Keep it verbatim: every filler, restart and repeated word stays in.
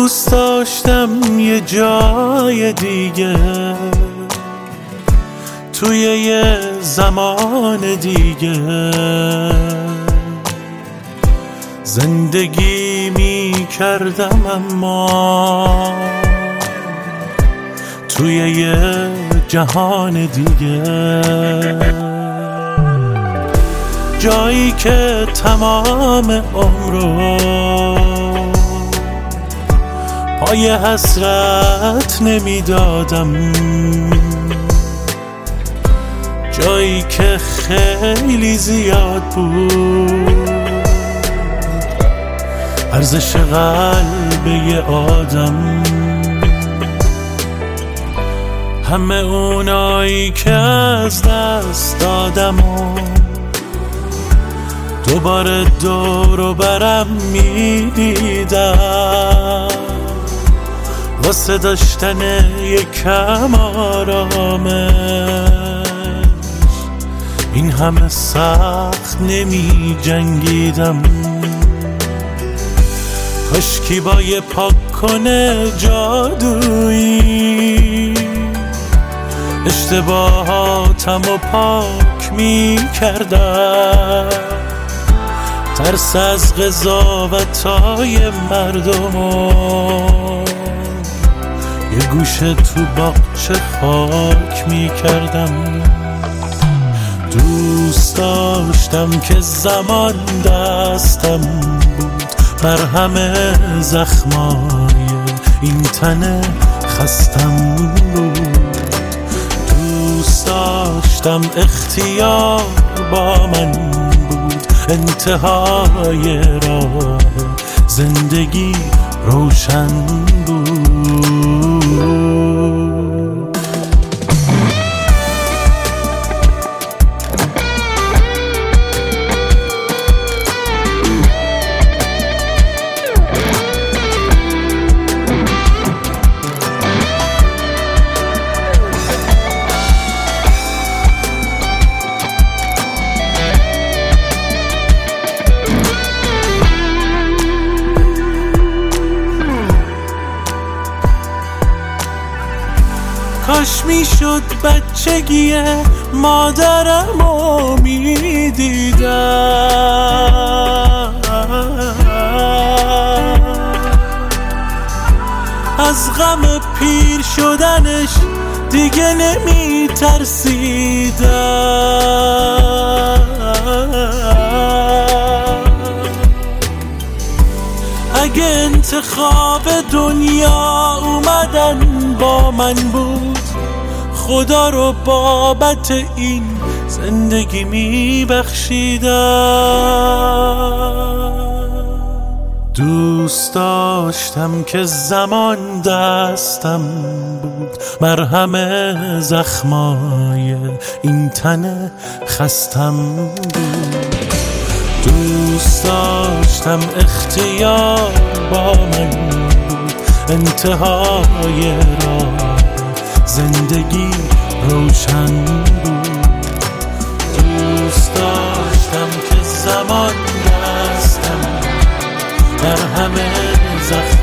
دوست داشتم یه جای دیگه، توی یه زمان دیگه زندگی می کردم، اما توی یه جهان دیگه، جایی که تمام عمرو پای حسرت نمیدادم، جایی که خیلی زیاد بود ارزش قلب یه آدم. همه اونایی که از دست دادم و دوباره دور و برم میدیدم، واسه داشتن یکم آرامش این همه سخت نمی جنگیدم. کاشکی با یه پاک کنه جادویی اشتباهاتم و پاک می کردم، ترس از قضاوتای مردم و یه گوشه تو باغچه خاک می کردم. دوست داشتم که زمان دستم بود بر همه زخمای این تن خستم بود. دوست داشتم اختیار با من بود، انتهای راه زندگی روشن بود. کاش میشد بچگی مادرمو میدیدم، از غم پیر شدنش دیگه نمیترسیدم. اگه انتخاب دنیا اومدن با من بود، خدا رو بابت این زندگی میبخشیدم. دوست داشتم که زمان دستم بود مرهم زخمای این تن خستم بود. دوست داشتم اختیار با من بود، انتهای راه زندگی روشن بود. دوست داشتم که زمان دستم در همه زخم